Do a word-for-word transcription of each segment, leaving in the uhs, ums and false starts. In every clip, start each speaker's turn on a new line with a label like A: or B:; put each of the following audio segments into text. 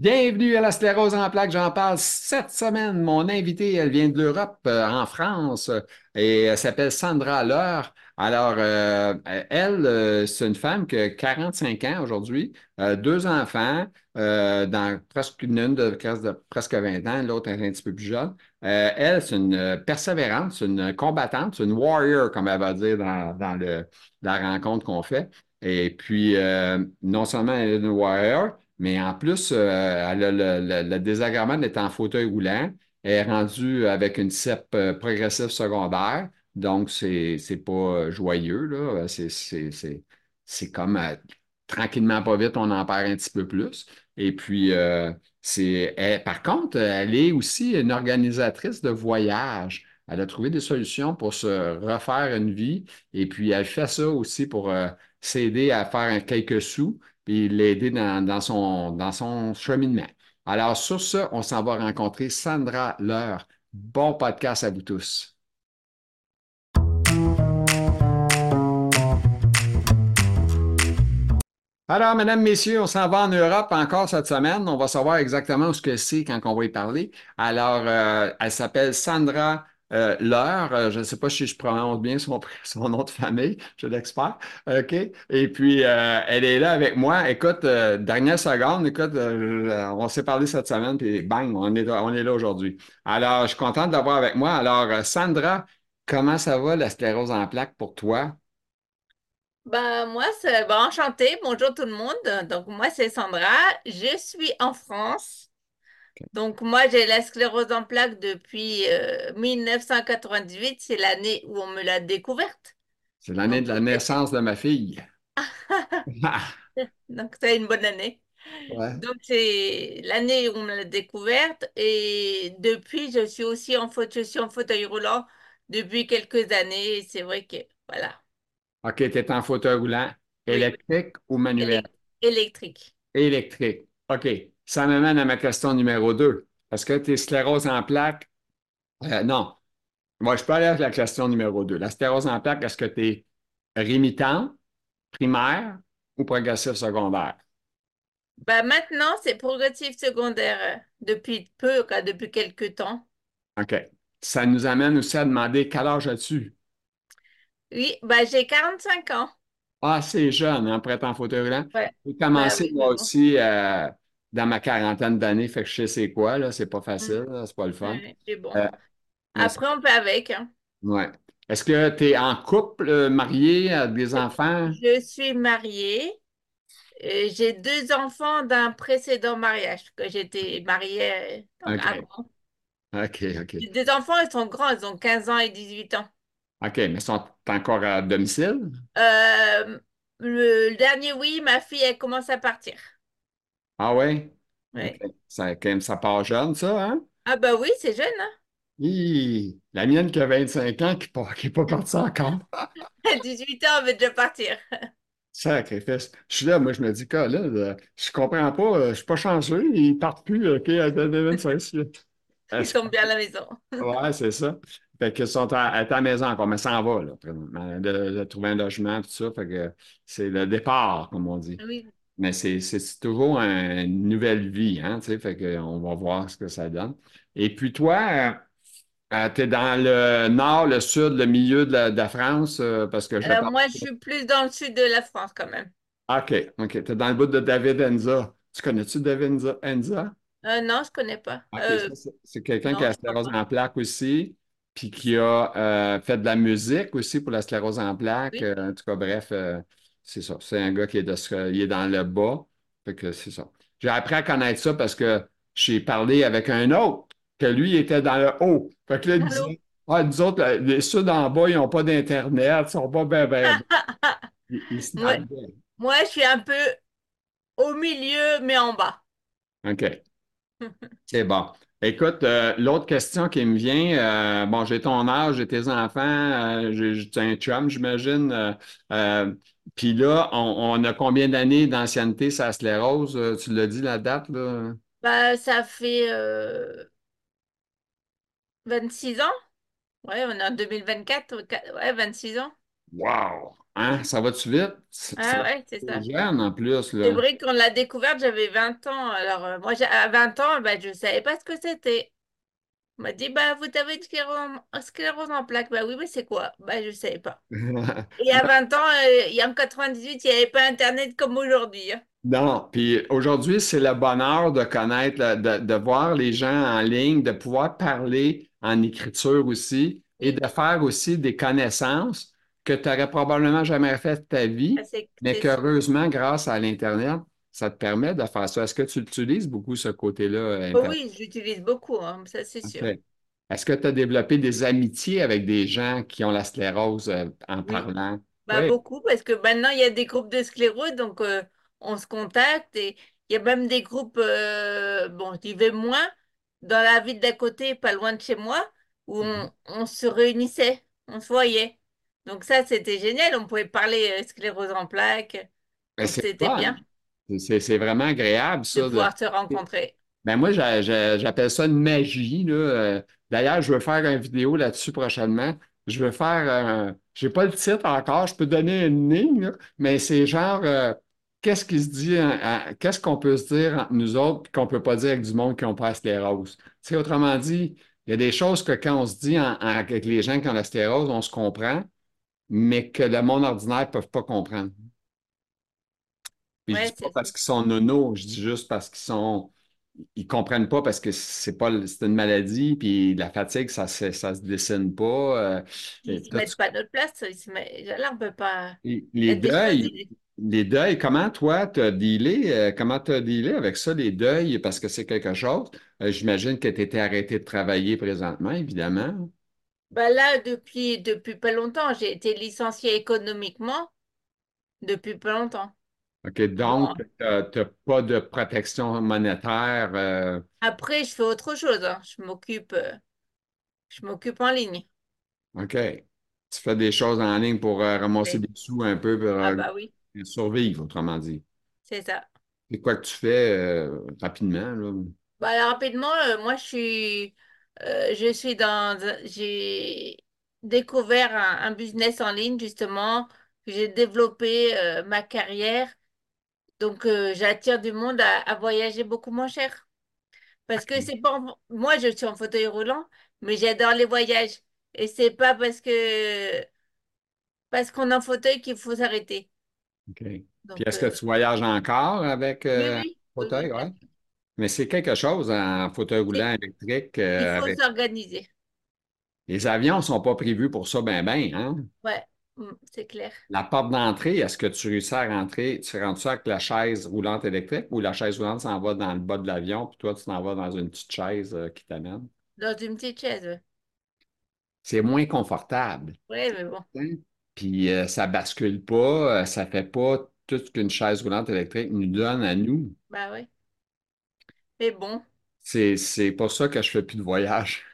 A: Bienvenue à la sclérose en plaques. J'en parle cette semaine. Mon invitée, elle vient de l'Europe, euh, en France, euh, et elle s'appelle Sandra Leur. Alors, euh, elle, euh, c'est une femme qui a quarante-cinq ans aujourd'hui, euh, deux enfants, euh, dans presque une, une de, classe de presque vingt ans, l'autre est un petit peu plus jeune. Euh, elle, c'est une euh, persévérante, c'est une combattante, c'est une warrior, comme elle va dire dans, dans le, la rencontre qu'on fait. Et puis, euh, non seulement elle est une warrior, mais en plus, euh, elle a le, le- le désagrément d'être en fauteuil roulant. Elle est rendue avec une C E P euh, progressive secondaire. Donc, c'est, c'est pas euh, joyeux, là. C'est, c'est, c'est, c'est comme euh, tranquillement, pas vite, on en perd un petit peu plus. Et puis, euh, c'est, elle- par contre, elle est aussi une organisatrice de voyage. Elle a trouvé des solutions pour se refaire une vie. Et puis, elle fait ça aussi pour euh, s'aider à faire un quelques sous puis l'aider dans, dans son, dans son cheminement. Alors, sur ce, on s'en va rencontrer Sandra Leur. Bon podcast à vous tous. Alors, mesdames, messieurs, on s'en va en Europe encore cette semaine. On va savoir exactement ce que c'est quand on va y parler. Alors, euh, elle s'appelle Sandra euh, Leur. Euh, je ne sais pas si je prononce bien son, son nom de famille. Je suis l'expert. OK. Et puis, euh, elle est là avec moi. Écoute, euh, dernière seconde, écoute, euh, on s'est parlé cette semaine, puis bang, on est, on est là aujourd'hui. Alors, je suis content de l'avoir avec moi. Alors, euh, Sandra, comment ça va, la sclérose en plaques pour toi?
B: Bah, moi, c'est bah, enchanté. Bonjour tout le monde. Donc, moi, c'est Sandra. Je suis en France. Donc, moi, j'ai la sclérose en plaques depuis euh, mille neuf cent quatre-vingt-dix-huit. C'est l'année où on me l'a découverte.
A: C'est l'année
B: Donc,
A: de la naissance de ma fille.
B: donc c'est une bonne année.
A: Ouais.
B: Donc, c'est l'année où on me l'a découverte. Et depuis, je suis aussi en fauteuil, je suis en fauteuil roulant depuis quelques années. Et c'est vrai que, voilà.
A: OK, tu es en fauteuil roulant
B: Oui,
A: électrique ou manuel?
B: élec- électrique.
A: Électrique. OK. Ça m'amène à ma question numéro deux. Est-ce que tes scléroses en plaques? Euh, non. Moi, je peux aller avec la question numéro deux. La sclérose en plaques, est-ce que tu es rémitante, primaire ou progressif secondaire?
B: Bah maintenant, c'est progressif secondaire euh, depuis peu, quoi, depuis quelques temps.
A: OK. Ça nous amène aussi à demander quel âge as-tu?
B: Oui, bah j'ai quarante-cinq ans.
A: Ah, c'est jeune, hein, pour être en fauteuil roulant.
B: Ouais,
A: J'ai
B: bah
A: commencé
B: oui, mais
A: moi
B: bon.
A: aussi euh, dans ma quarantaine d'années, fait que je sais c'est quoi, là. C'est pas
B: Mm,
A: facile, là, c'est pas le fun.
B: ouais, mais bon.
A: Euh, mais
B: Après, on peut avec, hein.
A: ouais. Est-ce que tu es en couple, euh, marié, avec des enfants?
B: Je suis mariée. Et j'ai deux enfants d'un précédent mariage, que j'étais mariée euh, donc
A: OK.
B: avant.
A: OK, OK.
B: J'ai deux enfants, ils sont grands, ils ont quinze ans et dix-huit ans.
A: OK, mais ils sont encore à domicile?
B: Euh, le, le dernier, oui, ma fille, elle commence à partir.
A: Ah ouais? OK.
B: Ouais.
A: Ça, quand même, ça part jeune, ça, hein?
B: Ah bah oui, c'est jeune, hein?
A: Hi! La mienne qui a vingt-cinq ans, qui n'est pas, qui est pas partie encore.
B: dix-huit ans, elle veut déjà partir.
A: Sacrifice. Je suis là, moi, je me dis, que là, là, je comprends pas, euh, je suis pas chanceux, ils partent plus, OK, à vingt-cinq.
B: Ils
A: Est-ce que-
B: sont bien à la maison.
A: Ouais, c'est ça. Fait qu'ils sont à, à ta maison encore, mais ça en va, là, présentement, de, de trouver un logement, tout ça. Fait que c'est le départ, comme on dit.
B: Oui.
A: Mais c'est c'est toujours un- une nouvelle vie, hein, tu sais, fait qu'on va voir ce que ça donne. Et puis toi, tu es dans le nord, le sud, le milieu de la, de la France, euh, parce que je vais
B: Euh,
A: parler.
B: moi, je suis plus dans le sud de la France quand même.
A: OK, OK. Tu es dans le bout de David Enza. Tu connais-tu David Enza? Enza?
B: Euh, non, je connais pas.
A: OK,
B: Euh,
A: ça, c'est c'est quelqu'un qui
B: non,
A: a la
B: je crois
A: sclérose
B: pas.
A: en plaques aussi, puis qui a euh, fait de la musique aussi pour la sclérose en plaques.
B: Oui.
A: Euh, en tout cas, bref, euh, c'est ça. C'est un gars qui est, de, ce- il est dans le bas. Fait que c'est ça. J'ai appris à connaître ça parce que j'ai parlé avec un autre, que lui était dans le haut. Fait que là, il
B: Allô?
A: disait, ah, nous autres, là, les ceux d'en bas, ils n'ont pas d'Internet, ils sont pas ben, ben, ben. Ils, ils se
B: Moi,
A: narguaient.
B: moi, je suis un peu au milieu, mais en bas.
A: OK. C'est bon. Écoute, euh, l'autre question qui me vient, euh, bon, j'ai ton âge, j'ai tes enfants, euh, j'ai j'ai un chum, j'imagine. Euh, euh, Puis là, on, on a combien d'années d'ancienneté sur la sclérose? Euh, tu l'as dit, la date, là?
B: Bah, ça fait euh, vingt-six ans. Ouais, on est en deux mille vingt-quatre. Ouais, vingt-six ans.
A: Wow! Hein, ça va-tu vite? C'est c'est
B: Ah ouais, c'est ça.
A: jeune en plus,
B: C'est
A: là.
B: vrai qu'on l'a découverte, j'avais vingt ans. Alors, euh, moi, j'ai- à vingt ans, ben, je ne savais pas ce que c'était. On m'a dit, bah, vous avez une sclérose en, sclérose en plaques. Bah oui, mais c'est quoi? Bah, je ne savais pas. Et à vingt ans, euh, il y a en quatre-vingt-dix-huit, il n'y avait pas Internet comme aujourd'hui, hein.
A: Non, puis aujourd'hui, c'est le bonheur de connaître, là, de, de voir les gens en ligne, de pouvoir parler en écriture aussi et
B: Oui,
A: de faire aussi des connaissances que tu n'aurais probablement jamais fait de ta
B: ah,
A: vie,
B: c'est
A: mais
B: c'est sûr.
A: qu'heureusement, grâce à l'Internet, ça te permet de faire ça. Est-ce que tu utilises beaucoup ce côté-là, euh,
B: Oh
A: Internet?
B: oui, j'utilise beaucoup, hein, ça c'est
A: OK.
B: sûr.
A: Est-ce que tu as développé des amitiés avec des gens qui ont la sclérose, euh, en
B: Oui.
A: parlant?
B: Bah,
A: Oui.
B: beaucoup, parce que maintenant, il y a des groupes de sclérose, donc euh, on se contacte et il y a même des groupes, euh, bon, j'y vais moins, dans la ville d'à côté, pas loin de chez moi, où
A: Mhm.
B: on, on se réunissait, on se voyait. Donc ça, c'était génial, on pouvait parler euh, sclérose en plaques,
A: Ben,
B: donc
A: c'est
B: c'était
A: fun.
B: bien
A: C'est c'est vraiment agréable,
B: de
A: ça. De...
B: pouvoir se rencontrer.
A: Ben moi, j'a- j'a- j'appelle ça une magie, là. Euh, D'ailleurs, je veux faire une vidéo là-dessus prochainement. Je veux faire, un... j'ai pas le titre encore, je peux donner une ligne, là, mais c'est genre, euh, qu'est-ce qui se dit, hein, hein, qu'est-ce qu'on peut se dire entre nous autres puis qu'on peut pas dire avec du monde qui ont pas la sclérose. Tu sais, autrement dit, il y a des choses que quand on se dit en- en- avec les gens qui ont la sclérose, on se comprend, mais que le monde ordinaire ne peut pas comprendre. Puis je dis
B: Ouais,
A: pas
B: c'est
A: parce qu'ils sont nonos, je dis juste parce qu'ils sont, ils comprennent pas parce que c'est pas, c'est une maladie, puis la fatigue, ça se, ça se dessine pas. euh,
B: Ils
A: et
B: se
A: tout
B: mettent
A: ça.
B: pas à notre place, ils se mettent... là, on peut pas...
A: Et
B: Il y
A: les
B: a des choses...
A: deuils, les deuils, comment toi, t'as dealé, euh, comment t'as dealé avec ça, les deuils, parce que c'est quelque chose. Euh, j'imagine que tu étais arrêté de travailler présentement, évidemment.
B: Bah là, depuis, depuis pas longtemps, j'ai été licenciée économiquement depuis pas longtemps.
A: OK,
B: Bon,
A: donc, t'as t'as pas de protection monétaire. euh,
B: après, je fais autre chose, hein. Je m'occupe, euh, je m'occupe en ligne.
A: OK. Tu fais des choses en ligne pour euh, ramasser
B: Oui.
A: des sous un peu pour
B: Ah
A: euh,
B: bah oui,
A: survivre, autrement dit.
B: c'est ça.
A: C'est quoi que tu fais euh, rapidement, là?
B: Bah alors, rapidement, euh, moi, je suis, euh, je suis dans, j'ai découvert un, un business en ligne, justement. J'ai développé euh, ma carrière. Donc, euh, j'attire du monde à, à voyager beaucoup moins cher. Parce que c'est pas, en- moi, je suis en fauteuil roulant, mais j'adore les voyages. Et c'est pas parce que, parce qu'on est en fauteuil qu'il faut s'arrêter.
A: OK. Puis
B: Donc,
A: est-ce que
B: euh,
A: tu voyages encore avec
B: oui,
A: euh, un
B: oui, oui, oui,
A: fauteuil?
B: bien
A: Ouais.
B: sûr.
A: Mais c'est quelque chose en fauteuil
B: C'est-
A: roulant électrique.
B: Il
A: euh,
B: faut
A: avec...
B: s'organiser.
A: Les avions ne sont pas prévus pour ça, ben, ben, hein?
B: Ouais, mm, c'est clair.
A: La porte d'entrée, est-ce que tu réussis à rentrer? Tu rentres ça avec la chaise roulante électrique ou la chaise roulante s'en va dans le bas de l'avion, puis toi, tu t'en vas dans une petite chaise euh, qui t'amène?
B: Dans une petite chaise, ouais.
A: C'est moins confortable.
B: Ouais, mais bon.
A: Hein? Puis euh, ça bascule pas, euh, ça fait pas tout ce qu'une chaise roulante électrique nous donne à nous.
B: Bah ouais. Mais bon.
A: C'est, c'est pour ça que je fais plus de voyage.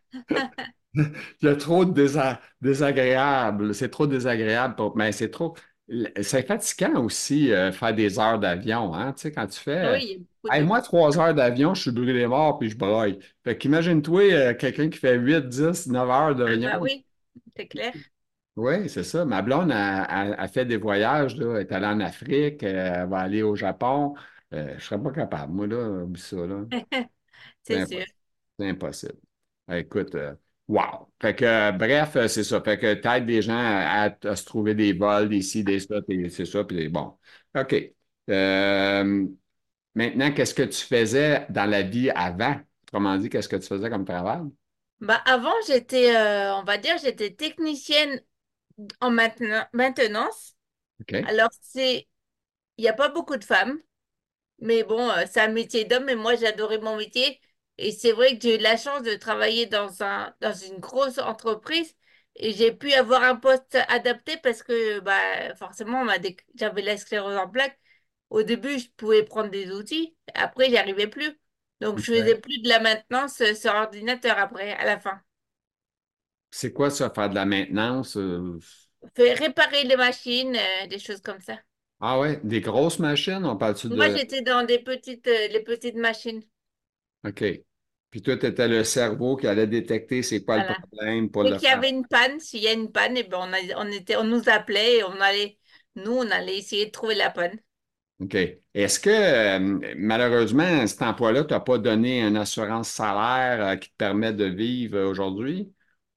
A: Il y a trop de désa- désagréable. C'est trop désagréable pour, mais c'est trop. C'est fatigant aussi euh, faire des heures d'avion, hein? Tu sais, quand tu
B: Ah
A: fais.
B: oui, il y a beaucoup
A: Hey,
B: de...
A: moi, trois heures d'avion, je suis brûlé mort puis je broille. Fait qu'imagine-toi euh, quelqu'un qui fait huit, dix, neuf heures
B: Ah
A: d'avion.
B: bah oui, c'est clair.
A: Oui, c'est ça. Ma blonde a, a- a fait des voyages, là. Elle est allée en Afrique, euh, elle va aller au Japon. Euh, je ne serais pas capable, moi, là, oublie ça, là. C'est
B: C'est sûr.
A: impossible. C'est impossible. Euh, Écoute, euh, wow. Fait que, euh, bref, euh, c'est ça. Fait que t'aides des gens à, à- à se trouver des vols, des ci, des ça, puis c'est ça, puis bon. OK. Euh, Maintenant, qu'est-ce que tu faisais dans la vie avant? Autrement dit, qu'est-ce que tu faisais comme travail?
B: Bah avant, j'étais, euh, on va dire, j'étais technicienne en maintenan- maintenance.
A: OK.
B: Alors, c'est, il n'y a pas beaucoup de femmes, mais bon, euh, c'est un métier d'homme et moi, j'adorais mon métier. Et c'est vrai que j'ai eu la chance de travailler dans un, dans une grosse entreprise et j'ai pu avoir un poste adapté parce que bah, forcément, on m'a dé- j'avais la sclérose en plaques. Au début, je pouvais prendre des outils. Après, j'y arrivais plus. Donc, je faisais
A: OK.
B: plus de la maintenance euh, sur ordinateur après, à la fin.
A: C'est quoi ça, faire de la maintenance? euh,
B: Fait réparer les machines, euh, des choses comme ça.
A: Ah ouais, des grosses machines, on parle-tu
B: Moi,
A: de...
B: j'étais dans des petites, euh, les petites machines.
A: OK. Puis toi, tu étais le cerveau qui allait détecter c'est quoi le
B: Voilà.
A: problème pour
B: Dès
A: le
B: qu'il y
A: faire.
B: avait une panne, s'il y a une panne, et ben on, a- on était, on nous appelait et on allait, nous, on allait essayer de trouver la panne.
A: OK. Est-ce que, euh, malheureusement, cet emploi-là t'a pas donné une assurance salaire euh, qui te permet de vivre euh, aujourd'hui?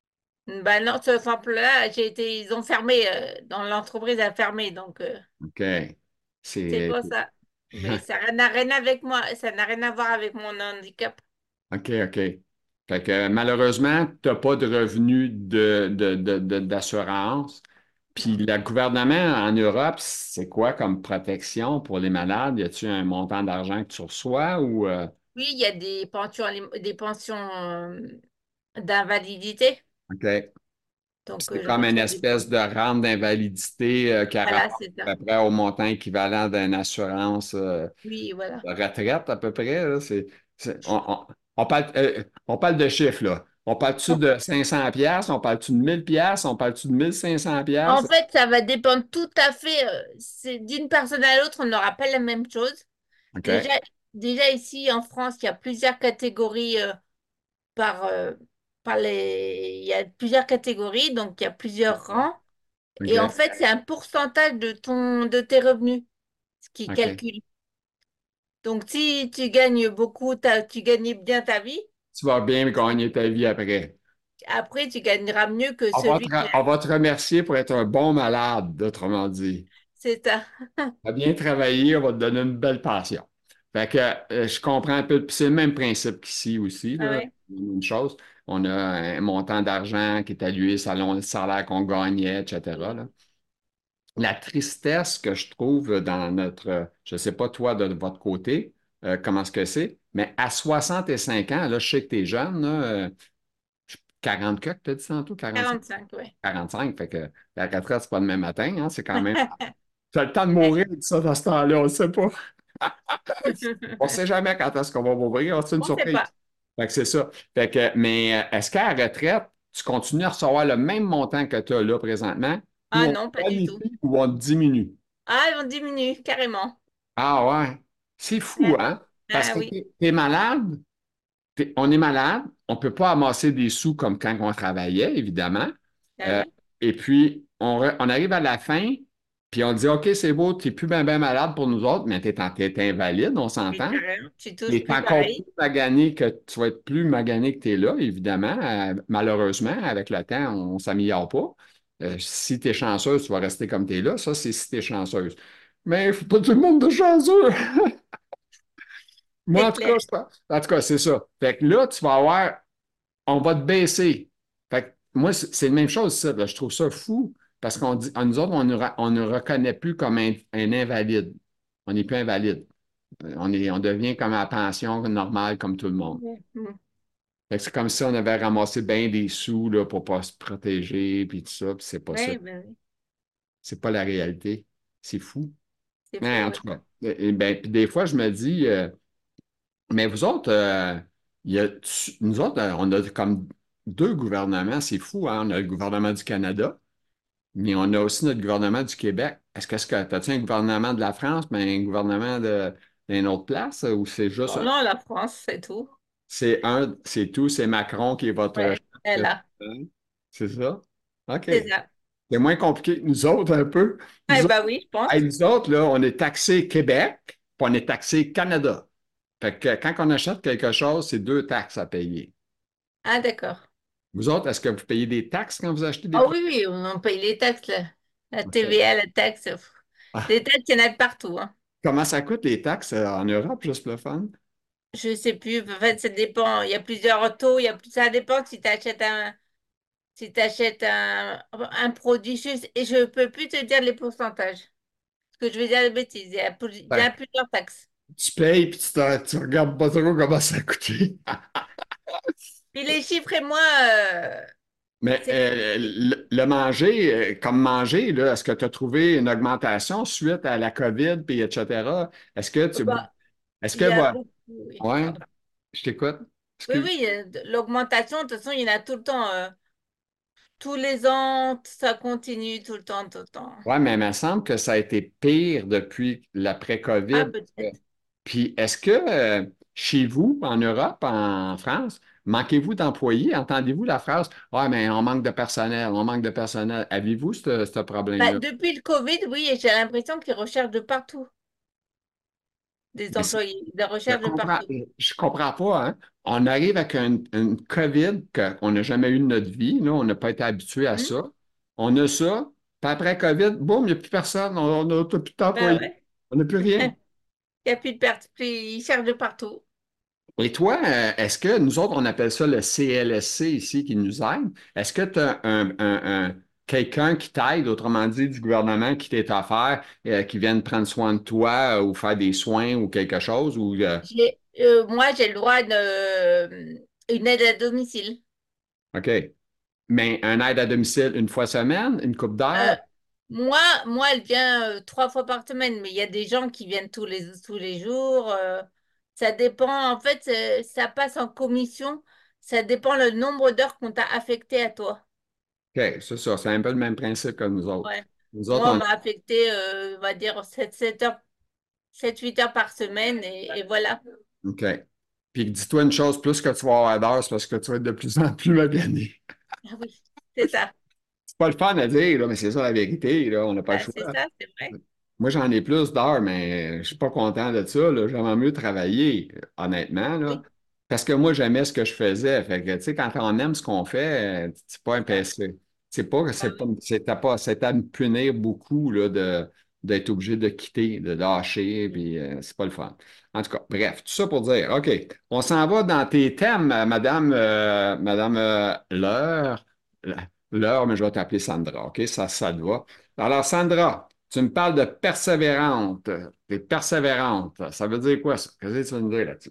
B: Ben non, ce simple-là, j'ai été, ils ont fermé, euh, dans l'entreprise a fermé, donc euh,
A: OK.
B: c'est
A: C'est...
B: pour ça. Mais ça n'a rien avec moi, ça n'a rien à voir avec mon handicap.
A: OK, OK. Fait que malheureusement, tu n'as pas de revenus de, de- de- de- d'assurance. Puis
B: Non.
A: le gouvernement en Europe, c'est quoi comme protection pour les malades? Y a-t-il un montant d'argent que tu reçois ou euh,
B: Oui, il y a des pensions, alim- des pensions euh, d'invalidité,
A: OK.
B: donc
A: C'est
B: euh, je
A: comme une
B: reçois des
A: espèce de
B: pensions.
A: rente d'invalidité euh, qui
B: Voilà,
A: rapporte
B: c'est ça.
A: à peu près au montant équivalent d'une assurance euh,
B: Oui, voilà.
A: de retraite à peu près. Là. C'est, c'est- on, on- on parle, euh, on parle de chiffres, là. On parle-tu de cinq cents piastres? On parle-tu de mille piastres? On parle-tu de mille cinq cents
B: En
A: piastres?
B: fait, ça va dépendre tout à fait. euh, c'est d'une personne à l'autre, on n'aura pas la même chose. Déjà,
A: OK.
B: déjà ici en France, il y a plusieurs catégories euh, par, euh, par les. Il y a plusieurs catégories, donc il y a plusieurs rangs. Et en
A: OK.
B: fait, c'est un pourcentage de ton de tes revenus, ce qui
A: OK.
B: calcule. Donc, si tu gagnes beaucoup, t'as- tu gagnes bien ta vie,
A: Tu vas bien gagner ta vie après.
B: après, tu gagneras mieux que
A: On va te,
B: celui qui a.
A: on va te remercier pour être un bon malade, autrement dit.
B: C'est ça.
A: Tu as bien travaillé, on va te donner une belle pension. Fait que euh, je comprends un peu, puis c'est le même principe qu'ici aussi,
B: Ah
A: là.
B: ouais.
A: Une chose, on a un montant d'argent qui est alloué selon le salaire qu'on gagnait, et cetera, là. La tristesse que je trouve dans notre, je ne sais pas toi de votre côté, euh, comment est-ce que c'est, mais à soixante-cinq ans, là, je sais que tu es jeune, là, euh, quarante que tu as dit tantôt, quarante-cinq?
B: quarante-cinq, ouais.
A: quarante-cinq, fait que la retraite, c'est pas demain matin, hein, c'est quand même. Tu as le temps de mourir, de ça, dans ce temps-là, on ne sait pas. On ne sait jamais quand est-ce qu'on va mourir, c'est une
B: On sait
A: surprise.
B: pas.
A: Fait que c'est ça. Fait que, mais euh, est-ce qu'à la retraite, tu continues à recevoir le même montant que tu as là présentement, ou
B: Ah
A: on
B: non, pas du tout.
A: planifie ou on diminue?
B: Ah, on diminue carrément.
A: Ah ouais, c'est fou,
B: Ah,
A: hein? Parce
B: ah
A: que
B: oui,
A: t'es, t'es malade, t'es- on est malade, on ne peut pas amasser des sous comme quand on travaillait, évidemment.
B: ah
A: Euh,
B: oui.
A: et puis, on, re- on arrive à la fin, puis on dit, OK, c'est beau, tu n'es plus bien malade pour nous autres, mais tu es, invalide, on
B: Oui,
A: s'entend.
B: carrément. Tu
A: Il
B: touches
A: est
B: plus
A: encore plus
B: pareil.
A: magané que tu vas être plus magané que tu es là, évidemment. Euh, malheureusement, avec le temps, on ne s'améliore pas. Euh, si tu es chanceuse, tu vas rester comme tu es là. Ça, c'est si tu es chanceuse. Mais il ne faut pas tout le monde de chanceux. Moi,
B: C'est
A: en tout cas,
B: clair.
A: je pense. En tout cas, c'est ça. Fait que là, tu vas avoir, on va te baisser. Fait que moi, c'est c'est la même chose, ça. Là. Je trouve ça fou parce qu'on dit, nous autres, on ne, re- on ne reconnaît plus comme un, un invalide. On n'est plus invalide. On est, on devient comme à la pension normale, comme tout le monde.
B: Ouais. Mm.
A: Fait que c'est comme si on avait ramassé bien des sous là, pour pas se protéger, puis tout ça, puis c'est pas ça.
B: Ouais, ben oui.
A: C'est pas la réalité. C'est fou.
B: C'est
A: Mais
B: faux,
A: en
B: ouais.
A: tout cas, eh ben, puis des fois, je me dis, euh, mais vous autres, euh, il y a, tu- nous autres, euh, on a comme deux gouvernements, c'est fou, hein? On a le gouvernement du Canada, mais on a aussi notre gouvernement du Québec. Est-ce que, est-ce que t'as-tu un gouvernement de la France, mais un gouvernement de, d'une autre place, ou c'est juste
B: Oh
A: un,
B: non, la France, c'est tout.
A: c'est un, c'est tout, c'est Macron qui est votre
B: Ouais, elle
A: chef
B: là.
A: président? C'est ça? OK.
B: C'est ça.
A: C'est moins compliqué que nous autres, un peu.
B: Eh
A: Nous autres,
B: ben oui, je pense.
A: hey, nous autres, là, on est taxé Québec, puis on est taxé Canada. Fait que quand on achète quelque chose, c'est deux taxes à payer.
B: Ah, d'accord.
A: Vous autres, est-ce que vous payez des taxes quand vous achetez des
B: Ah
A: produits?
B: oui, oui, on paye les taxes, là. La
A: OK.
B: T V A, la taxe. pff.
A: Ah,
B: Les taxes, il y en a de partout, hein.
A: comment ça coûte les taxes euh, en Europe, juste le fun?
B: Je sais plus. En fait, ça dépend. Il y a plusieurs taux. Il y a plus... Ça dépend si tu achètes un, si tu un, un produit. Je... Et je peux plus te dire les pourcentages. Parce que je vais dire des bêtises. Il y a, plus- il y
A: Fait
B: a
A: que
B: plusieurs taxes.
A: tu payes, puis tu, te- tu regardes pas trop comment ça a coûté.
B: Puis les chiffres et moi, euh,
A: Mais
B: c'est
A: euh, le, le manger, euh, comme manger, là, est-ce que tu as trouvé une augmentation suite à la COVID, puis et cetera? Est-ce que tu...
B: bah,
A: Est-ce
B: il
A: que...
B: y a
A: bah,
B: beaucoup. Oui,
A: ouais,
B: pardon.
A: je t'écoute.
B: Oui,
A: Excuse.
B: oui, il y a de- l'augmentation, de toute façon, il y en a tout le temps. euh, tous les ans, ça continue tout le temps, tout le temps.
A: Ouais, mais il me semble que ça a été pire depuis
B: Ah,
A: l'après-COVID. Euh,
B: peut-être.
A: Puis est-ce que, euh, chez vous, en Europe, en France, manquez-vous d'employés? Entendez-vous la phrase, ouais, mais on manque de personnel, on manque de personnel. Avez-vous ce, ce
B: Bah,
A: problème-là?
B: depuis le Covid, oui, et j'ai l'impression qu'ils recherchent de partout des
A: Mais c'est-
B: employés, des
A: je
B: recherches de
A: comprends,
B: partout.
A: je comprends pas, hein? On arrive avec un- une COVID qu'on n'a jamais eu de notre vie, là, on n'a pas été habitué à
B: Hmm.
A: ça. On a ça, puis après COVID, boum, il n'y a plus personne, on n'a plus
B: Bah
A: d'employés,
B: ouais,
A: on n'a plus rien.
B: il n'y a plus de perte, puis ils cherchent de partout.
A: Et toi, euh, est-ce que nous autres, on appelle ça le C L S C ici qui nous aide? Est-ce que tu as un, un- un- quelqu'un qui t'aide, autrement dit, du gouvernement qui t'est offert, euh, qui vienne prendre soin de toi euh, ou faire des soins ou quelque chose? Ou, euh,
B: J'ai, euh, moi, j'ai le droit de une aide à domicile.
A: OK. Mais un aide à domicile une fois semaine, une coupe d'heure?
B: Euh, moi, moi, elle vient euh, trois fois par semaine, mais il y a des gens qui viennent tous les, tous les jours. euh, ça dépend, en fait, euh, ça passe en commission. Ça dépend le nombre d'heures qu'on t'a affecté à toi.
A: OK, c'est ça. C'est un peu le même principe que nous autres.
B: Ouais.
A: Nous autres,
B: Moi, on
A: on...
B: m'a affecté, euh, on va dire, sept sept heures, sept huit heures par semaine, et, et voilà.
A: OK. Puis dis-toi une chose, plus que tu vas avoir d'heures, c'est parce que tu vas être de plus en plus magané.
B: Ah oui, c'est ça.
A: C'est pas le fun à dire, là, mais c'est ça la vérité, là. On n'a pas le
B: Bah, c'est
A: choix.
B: ça, c'est vrai.
A: Moi, j'en ai plus d'heures, mais je suis pas content de ça, là. J'aimerais mieux travailler, honnêtement, là.
B: Oui,
A: Parce que moi, j'aimais ce que je faisais. Fait que, tu sais, quand on aime ce qu'on fait, euh, c'est pas un
B: c'est ça.
A: P S C. C'est pas,
B: Bah
A: c'est pas,
B: oui.
A: c'était pas, c'était à me punir beaucoup, là, de, d'être obligé de quitter, de lâcher, puis euh, c'est pas le fun. En tout cas, bref, tout ça pour dire, OK, on s'en va dans tes thèmes, euh, Madame, euh, Madame euh, Laure. Laure, mais je vais t'appeler Sandra, OK? Ça, ça te va. Alors, Sandra, tu me parles de persévérante. T'es persévérante. Ça veut dire quoi, ça? Qu'est-ce que tu veux me dire là-dessus?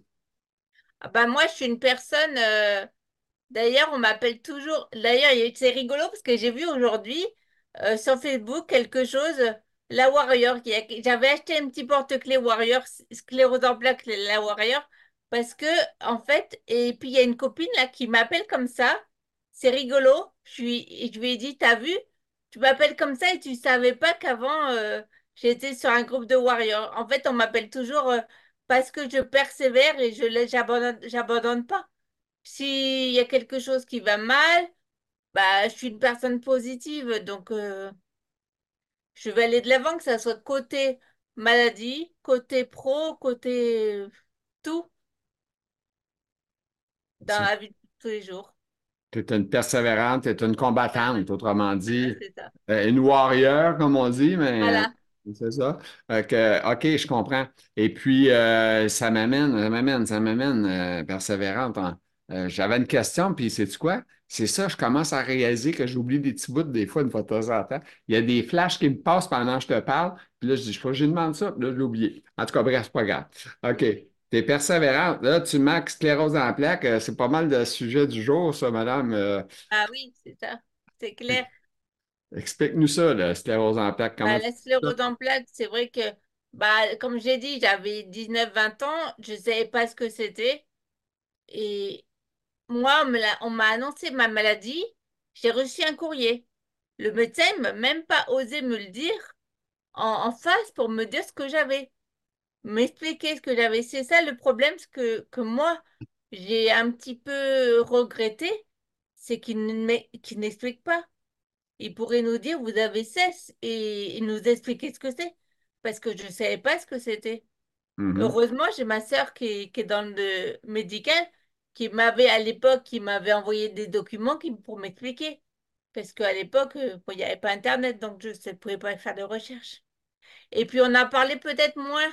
B: Ah bah, moi, je suis une personne. euh, D'ailleurs, on m'appelle toujours. D'ailleurs, il y a- c'est rigolo parce que j'ai vu aujourd'hui euh, sur Facebook quelque chose, euh, la Warrior. qui a- J'avais acheté un petit porte-clés Warrior, s- sclérose en plaques, la Warrior, parce que, en fait, et puis il y a une copine là qui m'appelle comme ça. C'est rigolo. Je lui, je lui ai dit, t'as vu, tu m'appelles comme ça et tu savais pas qu'avant, euh, j'étais sur un groupe de Warrior. En fait, on m'appelle toujours euh, parce que je persévère et je laisse, j'abandonne, j'abandonne pas. S'il y a quelque chose qui va mal, bah, je suis une personne positive, donc euh, je vais aller de l'avant, que ça soit côté maladie, côté pro, côté euh, tout dans la vie de tous les jours.
A: Tu es une persévérante, tu es une
B: Bah ouais,
A: combattante, autrement
B: voilà,
A: dit.
B: c'est ça.
A: Euh, une warrior, comme on dit, mais
B: Voilà.
A: c'est ça. Fait que, OK, je comprends. Et puis, euh, ça m'amène, ça m'amène, ça m'amène, euh, persévérante. hein. Euh, j'avais une question, puis sais-tu quoi? C'est ça, je commence à réaliser que j'oublie des petits bouts des fois, une fois de temps en temps. Il y a des flashs qui me passent pendant que je te parle, puis là, je dis, je faut que je lui demande ça, puis là, je l'ai oublié. En tout cas, bref, c'est pas grave. OK. T'es persévérante. Là, tu marques sclérose en plaques. euh, C'est pas mal de sujet du jour, ça, madame. Euh,
B: Ah oui, c'est ça. C'est clair.
A: explique-nous ça, la sclérose en plaques. Comment
B: Bah,
A: tu
B: la
A: fais ça?
B: sclérose en plaques, c'est vrai que, bah, comme j'ai dit, j'avais dix-neuf vingt ans, je ne savais pas ce que c'était. Et moi, on me l'a- on m'a annoncé ma maladie, j'ai reçu un courrier. Le médecin m'a même pas osé me le dire en, en face pour me dire ce que j'avais, m'expliquer ce que j'avais. C'est ça le problème, ce que, que moi, j'ai un petit peu regretté, c'est qu'il ne m'e- qu'il n'explique pas. Il pourrait nous dire, vous avez cesse et, et nous expliquer ce que c'est, parce que je ne savais pas ce que c'était.
A: Mhm.
B: Heureusement, j'ai ma sœur qui, qui est dans le médical, qui m'avait à l'époque, qui m'avait envoyé des documents qui, pour m'expliquer. Parce qu'à l'époque, euh, bon, il n'y avait pas Internet, donc je ne pouvais pas faire de recherche. Et puis on a parlé peut-être moins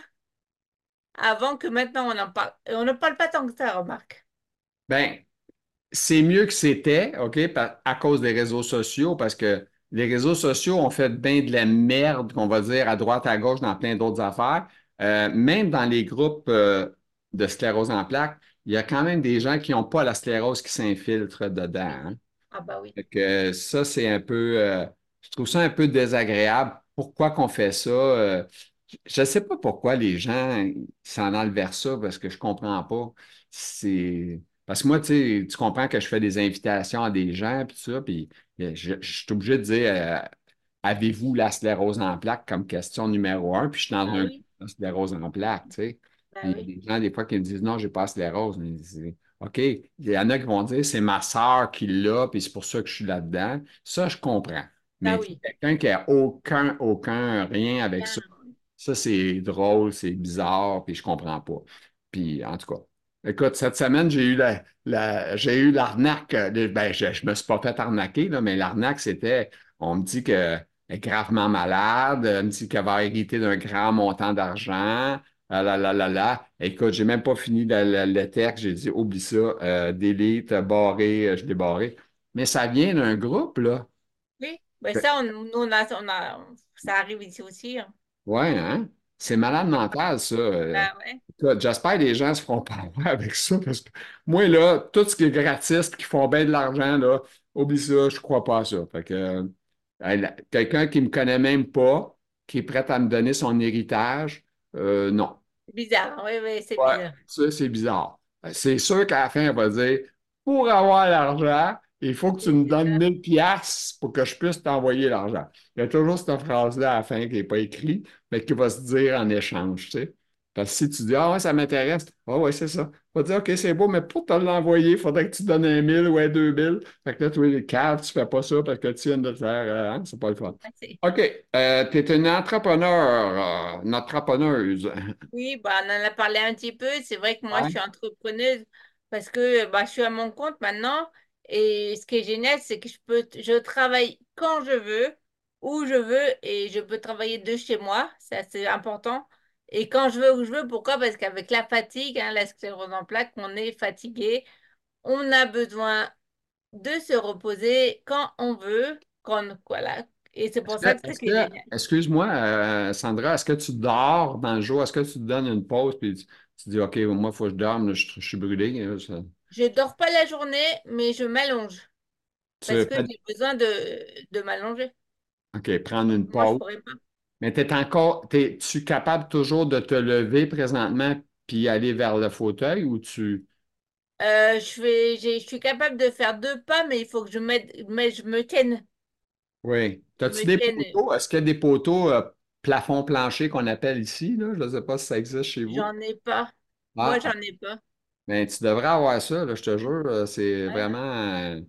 B: avant que maintenant on en parle. Et on ne parle pas tant que ça, remarque.
A: Ben, c'est mieux que c'était, OK, pa- à cause des réseaux sociaux, parce que les réseaux sociaux ont fait bien de la merde, qu'on va dire, à droite, à gauche, dans plein d'autres affaires. Euh, même dans les groupes euh, de sclérose en plaques, il y a quand même des gens qui n'ont pas la sclérose qui s'infiltrent dedans.
B: Oui.
A: hein.
B: Ah bah oui.
A: Fait que ça, c'est un peu, euh, je trouve ça un peu désagréable. Pourquoi qu'on fait ça? Euh, je ne sais pas pourquoi les gens s'en allent vers ça, parce que je comprends pas. C'est parce que moi, tu sais, tu comprends que je fais des invitations à des gens, puis tout ça, puis euh, je, je suis obligé de dire, euh, avez-vous la sclérose en plaques comme question numéro un, puis je suis dans
B: Ah
A: un groupe
B: oui.
A: de sclérose en plaques, tu sais.
B: Ben
A: Puis
B: oui.
A: les gens, des fois, qui me disent non, j'ai pas les roses. Mais c'est- OK, il y en a qui vont dire c'est ma sœur qui l'a, puis c'est pour ça que je suis là-dedans. Ça, je comprends.
B: Ah
A: Mais tu sais,
B: oui.
A: quelqu'un qui a aucun, aucun, rien avec ça,
B: Ben,
A: ça, c'est drôle, c'est bizarre, puis je comprends pas. Puis, en tout cas, écoute, cette semaine, j'ai eu la, la- j'ai eu l'arnaque. euh, de- Ben, je, je me suis pas fait arnaquer, là, mais l'arnaque, c'était, on me dit qu'elle est gravement malade, on me dit qu'elle va hériter d'un grand montant d'argent. Ah là là là là. Écoute, j'ai même pas fini le, le- le texte. J'ai dit, oublie ça, euh, delete, barré, euh, je l'ai barré. Mais ça vient d'un groupe, là.
B: oui. Ben ça, on, nous, on a, on a, ça arrive ici aussi, hein.
A: Ouais, hein? C'est malade mental, ça. Euh,
B: Ben ouais.
A: écoute, j'espère que les gens se feront pas avoir avec ça, parce que moi, là, tout ce qui est gratis, qui font bien de l'argent, là, oublie ça, je crois pas à ça. Fait que, euh, elle- quelqu'un qui me connaît même pas, qui est prêt à me donner son héritage, euh, non.
B: Bizarre. Oui, oui, c'est
A: Ouais,
B: bizarre.
A: ça, c'est bizarre. C'est sûr qu'à la fin, elle va dire, pour avoir l'argent, il faut que tu
B: C'est
A: me
B: c'est
A: donnes
B: ça.
A: mille piastres pour que je puisse t'envoyer l'argent. Il y a toujours cette phrase-là à la fin qui n'est pas écrite, mais qui va se dire en échange, tu sais. Parce que si tu dis, ah ouais, ça m'intéresse, ah ouais, c'est ça. On va dire, OK, c'est beau, mais pour te l'envoyer, il faudrait que tu donnes un mille ou un deux mille. Fait que là, tu es les caves, tu fais pas ça parce que tu viens de le faire, euh, hein, c'est pas le fun.
B: Ouais, c'est-
A: OK, euh, tu es une entrepreneur, euh, une entrepreneuse.
B: Oui, bah, on en a parlé un petit peu. C'est vrai que moi, je
A: Ouais.
B: suis entrepreneuse parce que bah, je suis à mon compte maintenant. Et ce qui est génial, c'est que je peux, je travaille quand je veux, où je veux, et je peux travailler de chez moi. Ça, c'est important. Et quand je veux, où je veux. Pourquoi? Parce qu'avec la fatigue, hein, la sclérose en plaques, on est fatigué. On a besoin de se reposer quand on veut. Quand, voilà. Et c'est
A: Est-ce
B: pour
A: que,
B: ça que c'est
A: est-ce
B: qui est
A: que,
B: génial.
A: excuse-moi, euh, Sandra, est-ce que tu dors dans le jour? Est-ce que tu te donnes une pause puis tu, tu dis, OK, moi, il faut que je dorme, là, je, je suis brûlé, là, ça-
B: Je dors pas la journée, mais je m'allonge.
A: tu
B: Parce que
A: fais,
B: j'ai besoin de, de m'allonger.
A: OK, prendre une
B: Moi, je
A: pause.
B: pourrais pas.
A: Mais t'es encore, t'es-tu capable toujours de te lever présentement puis aller vers le fauteuil ou tu.
B: Euh, je fais, j'ai- je suis capable de faire deux pas, mais il faut que je mette, mais je me tienne.
A: Oui.
B: Je
A: As-tu
B: me
A: des
B: tienne.
A: poteaux? Est-ce qu'il y a des poteaux euh, plafond plancher qu'on appelle ici, là? Je ne sais pas si ça existe chez vous.
B: J'en ai pas. Moi,
A: Ah,
B: j'en ai pas.
A: ben, tu devrais avoir ça, là, je te jure. euh, C'est
B: Ouais.
A: vraiment. euh,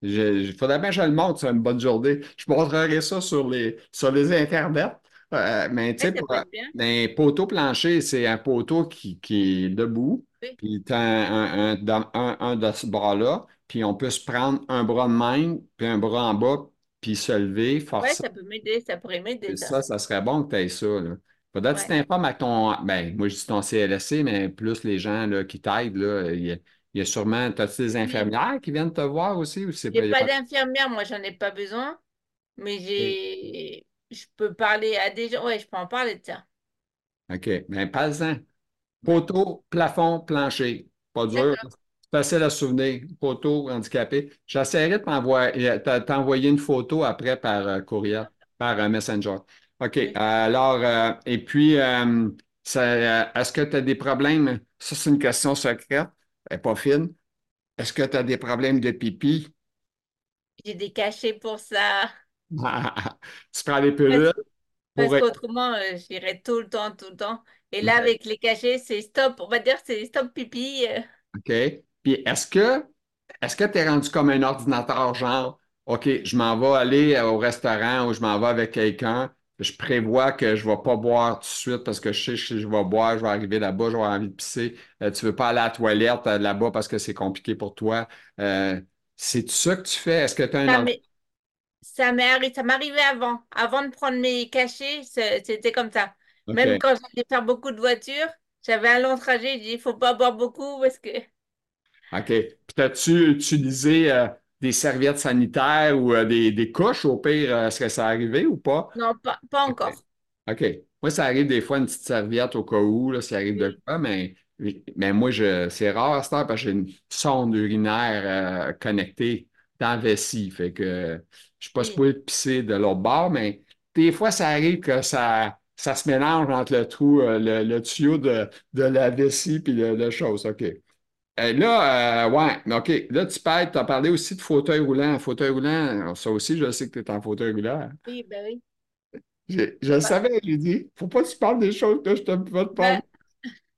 A: Il faudrait bien que je le montre, c'est une bonne journée. Je montrerai ça sur les, sur les internets. Euh, mais tu
B: Ouais,
A: sais,
B: ça
A: pour
B: peut
A: un
B: être bien.
A: un poteau plancher, c'est un poteau qui, qui est debout.
B: Oui.
A: Puis tu as un, un, dans- un- un de ce bras-là. Puis on peut se prendre un bras de même, puis un bras en bas, puis se lever,
B: Ouais,
A: forcer.
B: ça peut m'aider. Ça pourrait
A: Et
B: m'aider, ça.
A: ça, ça serait bon que tu aies ça, là. Faudrait que tu
B: Ouais.
A: t'informes à ton, ben, moi je dis ton C L S C, mais plus les gens là, qui t'aident, là, il y a, il y a sûrement, as-tu des
B: Oui.
A: infirmières qui viennent te voir aussi ou c'est
B: J'ai
A: pas.
B: pas d'infirmière, moi, j'en ai pas besoin. Mais j'ai, je peux parler à des gens. Ouais, je peux en parler de ça.
A: OK, bien, parle-en.
B: Ouais.
A: Poteau, plafond, plancher. Pas dur.
B: D'accord.
A: C'est facile à se souvenir. Poteau, handicapé. J'essaierai de t'envoyer, euh, t'a- t'envoyer une photo après par euh, courriel, par euh, Messenger. OK. euh,
B: Oui.
A: alors, euh, et puis, euh, ça, euh, est-ce que tu as des problèmes? Ça, c'est une question secrète. Elle n'est pas fine. Est-ce que tu as des problèmes de pipi?
B: J'ai des cachets pour ça.
A: Tu prends des
B: Parce,
A: pilules pour.
B: parce qu'autrement, euh, j'irais tout le temps, tout le temps. Et là,
A: OK.
B: avec les cachets, c'est stop. On va dire c'est stop pipi. euh.
A: OK. Puis est-ce que est-ce que tu es rendu comme un ordinateur, genre, OK, je m'en vais aller euh, au restaurant ou je m'en vais avec quelqu'un, je prévois que je ne vais pas boire tout de suite parce que je sais que si je vais boire, je vais arriver là-bas, je vais avoir envie de pisser. Euh, tu ne veux pas aller à la toilette euh, là-bas parce que c'est compliqué pour toi. Euh, c'est ça que tu fais? Est-ce que tu as un
B: Ça
A: ordinateur?
B: m'est, ça m'est arri- ça m'arrivait avant. Avant de prendre mes cachets, c'est- c'était comme ça. Même
A: OK.
B: quand j'allais faire beaucoup de voitures, j'avais un long trajet, je dis, il faut pas boire beaucoup parce que...
A: OK. Puis as-tu utilisé euh, des serviettes sanitaires ou euh, des, des couches au pire, euh, est-ce que ça arrivé ou pas?
B: Non, pas, pas
A: OK.
B: encore.
A: OK. Moi, ça arrive des fois une petite serviette au cas où, là, ça arrive de
B: Oui,
A: quoi, mais, mais moi, je, c'est rare à cette heure parce que j'ai une sonde urinaire euh, connectée dans la vessie. Fait que je suis pas
B: oui,
A: supposé pisser de l'autre bord, mais des fois, ça arrive que ça, ça se mélange entre le trou, euh, le, le tuyau de, de la vessie puis le, le chose. OK. Euh, là, euh, ouais, mais OK. Là, tu parles, tu as parlé aussi de fauteuil roulant. Fauteuil roulant, ça aussi, je sais que tu es en fauteuil roulant.
B: oui, ben oui.
A: Je, je le
B: Bah,
A: savais, j'ai dit, faut pas que tu parles des choses que je te veux te parler.
B: bah,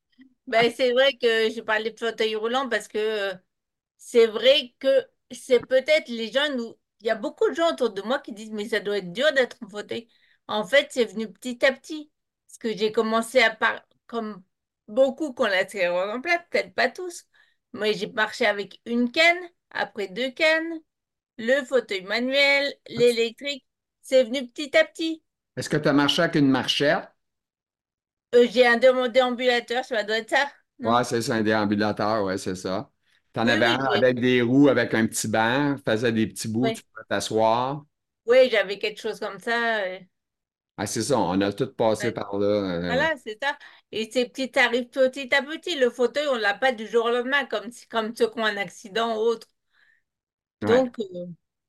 B: Ben, c'est vrai que je parlais de fauteuil roulant parce que euh, c'est vrai que c'est peut-être les gens, nous, il y a beaucoup de gens autour de moi qui disent, mais ça doit être dur d'être en fauteuil. En fait, c'est venu petit à petit. Parce que j'ai commencé à par comme beaucoup qu'on a tiré en place, peut-être pas tous. Mais j'ai marché avec une canne, après deux cannes, le fauteuil manuel, l'électrique. C'est venu petit à petit.
A: Est-ce que tu as marché avec une marchette?
B: Euh, j'ai un démo- déambulateur, ça doit être ça, non?
A: Ouais, c'est ça, un déambulateur, ouais, c'est ça. Tu en
B: Oui,
A: avais un
B: oui, oui.
A: avec des roues, avec un petit banc, faisait des petits bouts, tu
B: Oui,
A: pouvais t'asseoir.
B: oui, j'avais quelque chose comme ça. euh,
A: Ah, c'est ça, on a tout passé
B: ouais.
A: par là. euh,
B: Voilà, c'est ça. Et ces petits arrivent petit à petit. Le fauteuil, on l'a pas du jour au lendemain, comme, si- comme ceux qui ont un accident ou autre.
A: ouais.
B: Donc, euh,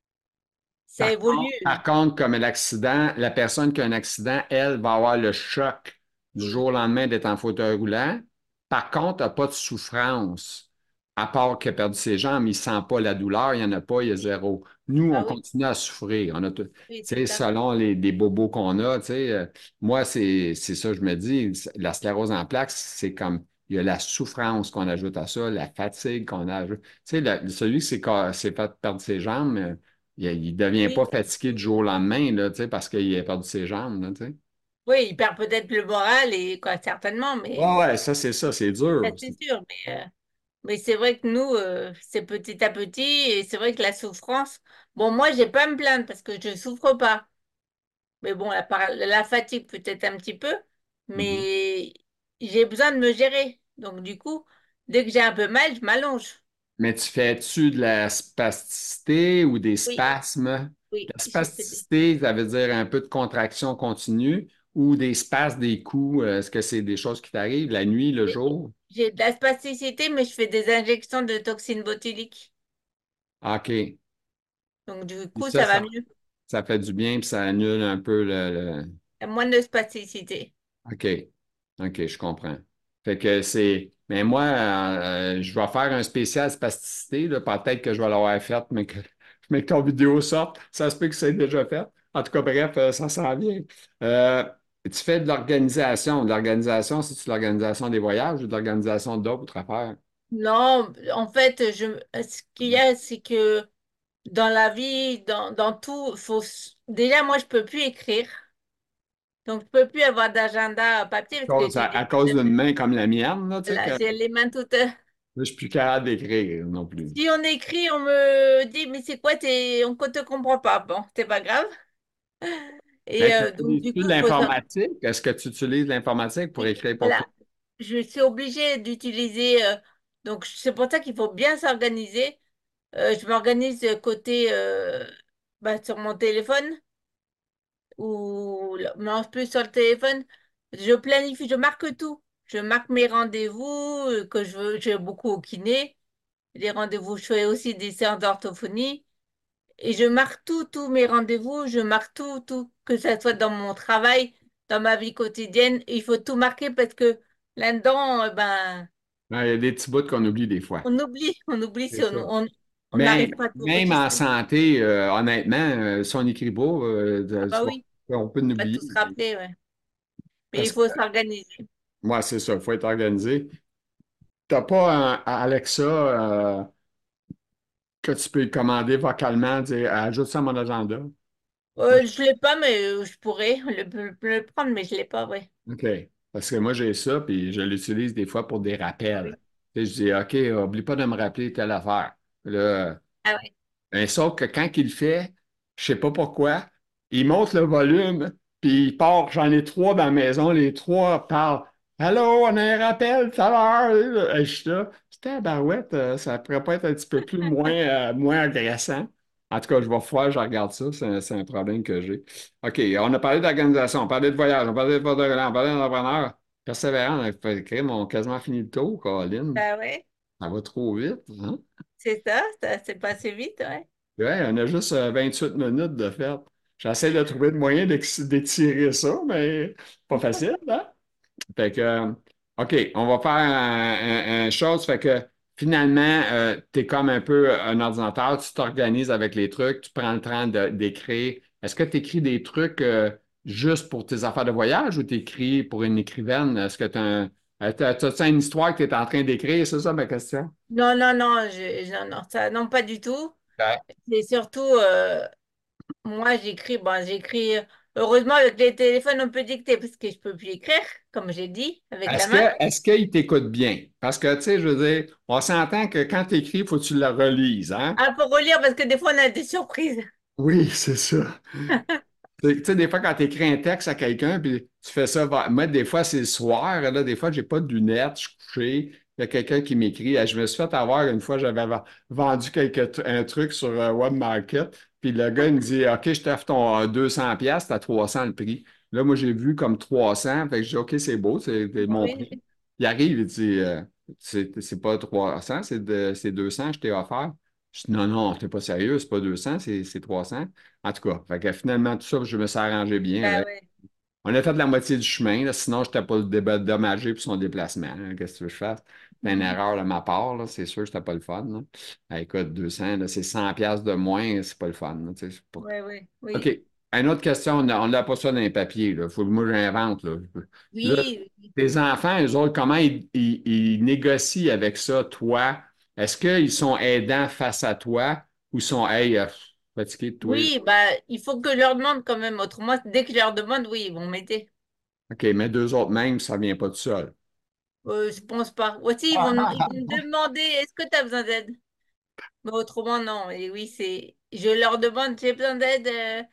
B: ça
A: Par contre,
B: évolue.
A: par contre, comme l'accident, la personne qui a un accident, elle, va avoir le choc du jour au lendemain d'être en fauteuil roulant. Par contre, elle n'a pas de souffrance. À part qu'elle a perdu ses jambes, il ne sent pas la douleur, il n'y en a pas, il y a zéro. Nous, on
B: Ah oui,
A: continue à souffrir. On a tout, tu
B: oui, c'est
A: sais,
B: ça.
A: selon les, des bobos qu'on a, tu sais, euh, moi, c'est, c'est ça, je me dis, la sclérose en plaques, c'est comme, il y a la souffrance qu'on ajoute à ça, la fatigue qu'on ajoute. Tu sais, la- celui qui s'est ca- s'est fait perdre ses jambes, euh, il ne devient pas
B: Oui,
A: fatigué du jour au lendemain, là, tu sais, parce qu'il a perdu ses jambes, là, tu sais.
B: oui, il perd peut-être le moral et quoi, certainement, mais
A: Ouais, ouais, ça, c'est ça, c'est
B: ça,
A: dur.
B: c'est sûr. Mais, euh, mais c'est vrai que nous, euh, c'est petit à petit et c'est vrai que la souffrance. Bon, moi, j'ai pas à me plaindre parce que je souffre pas. Mais bon, la, par- la fatigue peut-être un petit peu,
A: Mhm.
B: mais j'ai besoin de me gérer. Donc, du coup, dès que j'ai un peu mal, je m'allonge.
A: Mais tu fais-tu de la spasticité ou des
B: Oui,
A: spasmes?
B: oui,
A: La
B: j'ai fait des...
A: spasticité, ça veut dire un peu de contraction continue ou des spasmes, des coups. euh, Est-ce que c'est des choses qui t'arrivent la nuit, le
B: oui,
A: jour?
B: j'ai de la spasticité, mais je fais des injections de toxines botuliques.
A: Ah, OK. Et
B: Donc, du coup,
A: ça,
B: ça va
A: ça,
B: mieux.
A: ça fait du bien puis ça annule un peu le,
B: Il y a moins de spasticité.
A: OK. OK, je comprends. Fait que c'est. Mais moi, euh, je vais faire un spécial spasticité, là. Peut-être que je vais l'avoir fait, mais que, mais que ton vidéo sorte. Ça se peut que c'est déjà fait. En tout cas, bref, euh, ça s'en vient. Euh, tu fais de l'organisation. De l'organisation, c'est-tu l'organisation des voyages ou de l'organisation d'autres affaires?
B: Non, en fait, je, ce qu'il y a, c'est que dans la vie, dans, dans tout, faut, s- déjà, moi, je peux plus écrire. Donc, je peux plus avoir d'agenda papier parce que
A: Cause- À,
B: j'ai
A: à
B: les
A: cause d'une main comme la mienne, là, tu sais,
B: Là,
A: que
B: j'ai les mains toutes. euh,
A: je suis plus capable d'écrire non plus.
B: Si on écrit, on me dit, mais c'est quoi, t'es... on ne te comprend pas. Bon, c'est pas grave. Et
A: Mais tu
B: euh, donc, du
A: utilises-tu
B: coup,
A: de
B: il faut ça.
A: l'informatique? Est-ce que tu utilises l'informatique pour
B: Oui,
A: écrire pour toi?
B: voilà. Je suis obligée d'utiliser. euh, Donc, c'est pour ça qu'il faut bien s'organiser. Euh, je m'organise côté euh, bah, sur mon téléphone ou non, plus sur le téléphone. Je planifie, je marque tout. Je marque mes rendez-vous euh, que je veux. J'ai beaucoup au kiné. Les rendez-vous, je fais aussi des séances d'orthophonie. Et je marque tout, tous mes rendez-vous, je marque tout, tout, que ce soit dans mon travail, dans ma vie quotidienne. Il faut tout marquer parce que là-dedans, euh, ben,
A: Ouais, il y a des petits bouts qu'on oublie des fois.
B: on oublie, on oublie
A: C'est
B: si on
A: ça.
B: on- on
A: Même,
B: n'arrive pas à tout
A: même en
B: registrer.
A: santé, euh, honnêtement, euh, si on n'écrit pas, euh,
B: Ah
A: de-
B: bah
A: souvent,
B: oui,
A: on peut
B: on va
A: l'oublier.
B: tout se rappeler, ouais. Mais il
A: Parce que
B: faut s'organiser.
A: moi, c'est ça, il faut être organisé. Tu n'as pas un un Alexa euh, que tu peux commander vocalement, dire ajoute ça à mon agenda. Moi,
B: Euh, je l'ai pas, mais euh, je pourrais le, le- le prendre, mais je l'ai pas, ouais.
A: OK. Parce que moi, j'ai ça, puis je l'utilise des fois pour des rappels.
B: Oui.
A: Tu sais, je dis, OK, oublie pas de me rappeler telle affaire. Là,
B: Ah ouais.
A: ben, sauf que quand il le fait, je sais pas pourquoi, il monte le volume, puis il part, j'en ai trois dans la maison, les trois parlent. Allô, on a un rappel tout à l'heure. Et je suis là, c'était barouette, euh, ça pourrait pas être un petit peu plus moins, euh, moins agressant. En tout cas, je vais voir, je regarde ça, c'est un, c'est un problème que j'ai. OK, on a parlé d'organisation, on parlait de voyage, on parlait de photographe, on parlait d'entrepreneur. Persévérant, on a fait écrire, on a quasiment fini le tour, Colin.
B: Ah ouais,
A: Ça va trop vite, hein?
B: c'est ça, ça s'est passé vite, ouais.
A: Ouais, on a juste euh, vingt-huit minutes de fait. J'essaie de trouver le moyen d'ex- d'étirer ça, mais pas facile, hein? Fait que, euh, OK, on va faire un, un- un chose. Fait que finalement, tu es comme un peu un ordinateur, tu t'organises avec les trucs, tu prends le temps de- d'écrire. Est-ce que tu écris des trucs euh, juste pour tes affaires de voyage ou tu écris pour une écrivaine? Est-ce que tu as un, Euh, t'as- T'as-tu une histoire que tu es en train d'écrire, c'est ça ma question?
B: Non, non, non, je, non, non, ça, non, pas du tout.
A: Ouais.
B: C'est surtout, euh, moi, j'écris, bon, j'écris, heureusement, avec les téléphones, on peut dicter, parce que je peux plus écrire, comme j'ai dit, avec la
A: Est-ce
B: main.
A: que, est-ce qu'il t'écoute bien? Parce que, tu sais, je veux dire, on s'entend que quand tu écris, il faut que tu la relises, hein?
B: Ah, pour relire, parce que des fois, on a des surprises.
A: Oui, c'est ça. Tu sais, des fois, quand tu écris un texte à quelqu'un, puis tu fais ça, vers- moi, des fois, c'est le soir, là, des fois, j'ai pas de lunettes, je suis couché, il y a quelqu'un qui m'écrit. Eh, Je me suis fait avoir une fois, j'avais va- vendu quelque, tr- un truc sur euh, Web Market, puis le gars, il me dit, OK, je t'offre ton euh, deux cents pièces, t'as trois cents le prix. Là, moi, j'ai vu comme trois cents, fait que je dis, OK, c'est beau, c'est c'est mon
B: Oui,
A: prix. Il arrive, il dit, euh, c'est c'est pas trois cents, c'est de- c'est deux cents, je t'ai offert. Je dis, non, non, t'es pas sérieux, c'est pas deux cents, c'est c'est trois cents. En tout cas, fait que finalement, tout ça, je me suis arrangé bien
B: bah
A: avec.
B: ouais.
A: On a fait la moitié du chemin, là, sinon je n'étais pas dédommagé pour son déplacement, hein. Qu'est-ce que tu veux que je fasse? C'est une
B: Mhm.
A: erreur de ma part, là. C'est sûr que c'était pas le fun, là. Ah, écoute, deux cents, là, c'est cent piastres de moins, c'est pas le fun, là, tu sais, c'est pas-
B: Ouais, ouais,
A: OK.
B: oui.
A: Une autre question, on n'a pas ça dans les papiers, là. Faut que moi, j'invente, là. Là,
B: Oui, oui.
A: tes enfants, eux autres, comment ils, ils- ils négocient avec ça, toi? Est-ce qu'ils sont aidants face à toi ou sont, hey, euh, fatigués de toi?
B: Oui, bah, il faut que je leur demande quand même. Autrement, dès que je leur demande, oui, ils vont m'aider.
A: OK, mais deux autres même, ça vient pas tout seul.
B: Euh, je pense pas. Aussi, ils vont, ils vont me demander, est-ce que tu as besoin d'aide? Mais autrement, non. Et oui, c'est, je leur demande, j'ai besoin d'aide euh,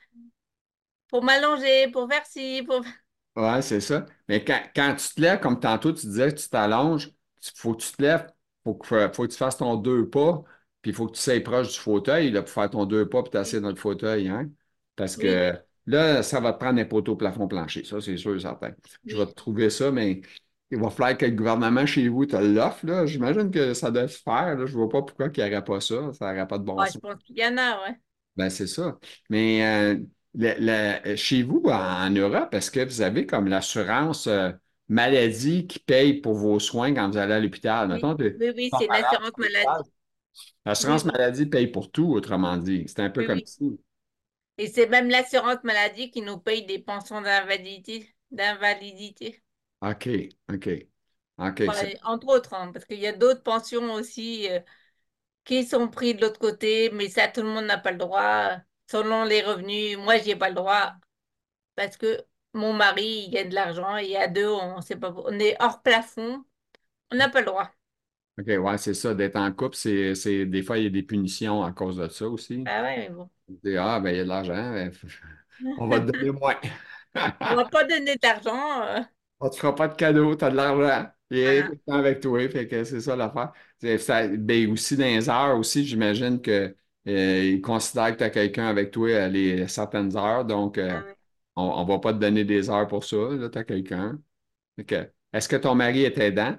B: pour m'allonger, pour faire ci, pour...
A: Ouais, c'est ça. Mais quand, quand tu te lèves, comme tantôt, tu disais que tu t'allonges, il faut que tu te lèves, faut que, faut que tu fasses ton deux pas, puis il faut que tu sois proche du fauteuil là, pour faire ton deux pas puis t'asseoir
B: Oui,
A: dans le fauteuil, hein? Parce
B: oui,
A: que là, ça va te prendre un poteau plafond plancher, ça, c'est sûr et certain. Je vais
B: oui.
A: te trouver ça, mais il va falloir que le gouvernement chez vous te l'offre, là. J'imagine que ça doit se faire, là. Je vois pas pourquoi il n'y aurait pas ça. Ça n'aurait pas de bon
B: Ouais, je
A: sens.
B: pense qu'il y en a, ouais.
A: Ben, c'est ça. Mais euh, le- le- chez vous, en, en Europe, est-ce que vous avez comme l'assurance euh, maladie qui paye pour vos soins quand vous allez à l'hôpital?
B: Oui,
A: Mettons, tu es
B: oui, oui, c'est
A: malade
B: l'assurance
A: à l'hôpital.
B: maladie. Oui,
A: L'assurance
B: oui,
A: maladie paye pour tout, autrement dit. C'est un peu
B: oui,
A: comme
B: oui.
A: ici.
B: Et c'est même l'assurance maladie qui nous paye des pensions d'invalidité, d'invalidité.
A: OK, OK. OK,
B: Enfin,
A: c'est
B: entre autres, hein, parce qu'il y a d'autres pensions aussi euh, qui sont prises de l'autre côté, mais ça, tout le monde n'a pas le droit. Selon les revenus, moi, j'ai pas le droit parce que mon mari, il gagne de l'argent et à deux, on sait pas, on est hors plafond, on n'a pas le droit.
A: OK, ouais, c'est ça. D'être en couple, c'est, c'est des fois, il y a des punitions à cause de ça aussi.
B: Ah ouais, mais bon.
A: Tu dis, ah, ben, il y a de l'argent, ben, on va te donner moins.
B: On va pas donner d'argent. euh,
A: On te fera pas de cadeau, tu as de l'argent. Il est tout
B: voilà.
A: le temps avec toi, fait que c'est ça l'affaire. C'est- ça- ben, aussi dans les heures aussi, j'imagine que euh, ils considèrent que tu as quelqu'un avec toi à les certaines heures, donc euh,
B: Ah ouais.
A: on, ne va pas te donner des heures pour ça, là, tu as quelqu'un. Fait que, est-ce que ton mari est aidant?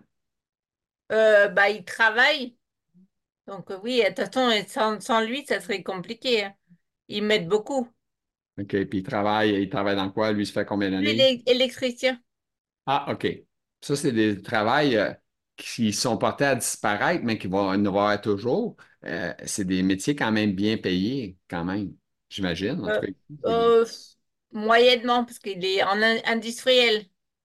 B: Euh, bah, il travaille. Donc euh, oui, de toute façon, sans, sans lui, ça serait compliqué, hein. Il m'aide beaucoup.
A: OK, puis il travaille, il travaille dans quoi? Lui, ça fait combien
B: Lui, il
A: d'années?
B: est électricien.
A: Ah, OK. Ça, c'est des travails euh, qui sont portés à disparaître, mais qui vont ne vont être toujours. Euh, c'est des métiers quand même bien payés, quand même. J'imagine. En tout
B: Euh,
A: cas, c'est bien.
B: euh, moyennement, parce qu'il est en in- industriel.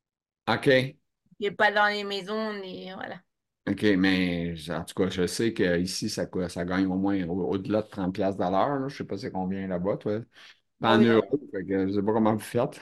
A: OK.
B: Il n'est pas dans les maisons, ni voilà.
A: OK, mais en tout cas, je sais qu'ici, ça, coûte- ça gagne au moins au- au-delà de trente piastres de l'heure, là. Je ne sais pas c'est combien là-bas, toi. C'est
B: Ah
A: en
B: oui, non,
A: euros, fait que je ne sais pas comment vous faites.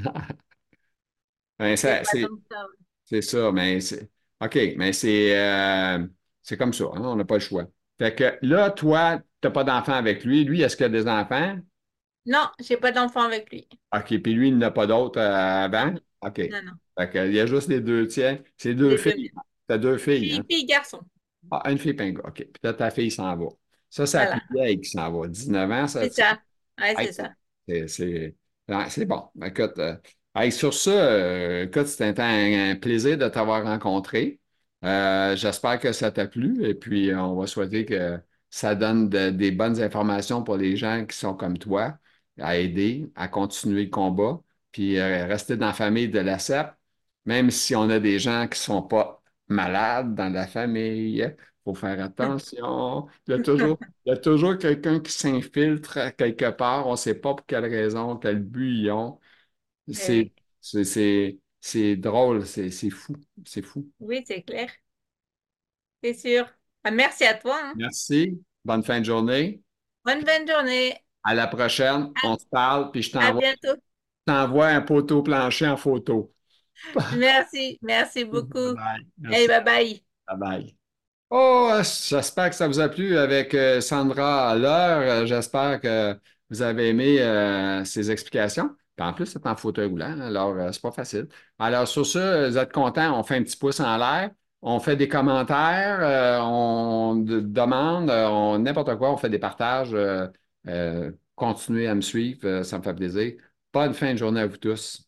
A: Ben,
B: c'est
A: ça,
B: pas
A: c'est
B: tant que ça.
A: c'est ça, mais c'est. OK, mais c'est euh, c'est comme ça, hein, on n'a pas le choix. Fait que là, toi, tu n'as pas d'enfant avec lui. Lui, est-ce qu'il a des enfants?
B: Non, j'ai pas d'enfant avec lui.
A: OK, puis lui, il n'a pas d'autres euh,
B: Non,
A: avant? OK.
B: non, non.
A: Fait que, il y a juste les deux tiens. C'est deux
B: Les deux
A: filles.
B: mêmes.
A: T'as deux filles,
B: Fille,
A: hein?
B: fille, garçon.
A: Ah, une fille pingo. OK. Puis là, ta fille s'en va. Ça, c'est la plus
B: Voilà.
A: vieille qui s'en va. dix-neuf ans, ça,
B: C'est
A: ça.
B: ça. Ouais,
A: Hey,
B: c'est ça.
A: c'est c'est- ouais, c'est bon. Écoute, euh, hey, sur ça, euh, écoute, c'était un, un plaisir de t'avoir rencontré. Euh, j'espère que ça t'a plu et puis euh, on va souhaiter que ça donne de- des bonnes informations pour les gens qui sont comme toi, à aider, à continuer le combat, puis euh, rester dans la famille de la C E P, même si on a des gens qui ne sont pas malades dans la famille. Il faut faire attention. Il y a toujours il y a toujours quelqu'un qui s'infiltre quelque part, on ne sait pas pour quelle raison, quel but ils ont.
B: Eh oui.
A: C'est, c'est, c'est, c'est drôle, c'est c'est fou, c'est fou.
B: Oui, c'est clair, c'est sûr. Ah, merci à toi, hein.
A: Merci. Bonne fin de journée.
B: Bonne fin de journée.
A: À la prochaine. On se parle, puis je
B: À
A: t'envoie,
B: bientôt.
A: je t'envoie un poteau plancher en photo.
B: Merci, merci
A: Bye
B: beaucoup.
A: bye.
B: Hey,
A: Merci.
B: bye bye.
A: Bye bye. Oh, euh, j'espère que ça vous a plu avec euh, Sandra à l'heure. Euh, J'espère que vous avez aimé euh, ses explications. Puis en plus, c'est en fauteuil roulant, alors euh, c'est pas facile. Alors, sur ça, vous êtes contents, on fait un petit pouce en l'air, on fait des commentaires, euh, on de- demande, euh, on n'importe quoi, on fait des partages. Euh, euh, continuez à me suivre, euh, ça me fait plaisir. Bonne fin de journée à vous tous.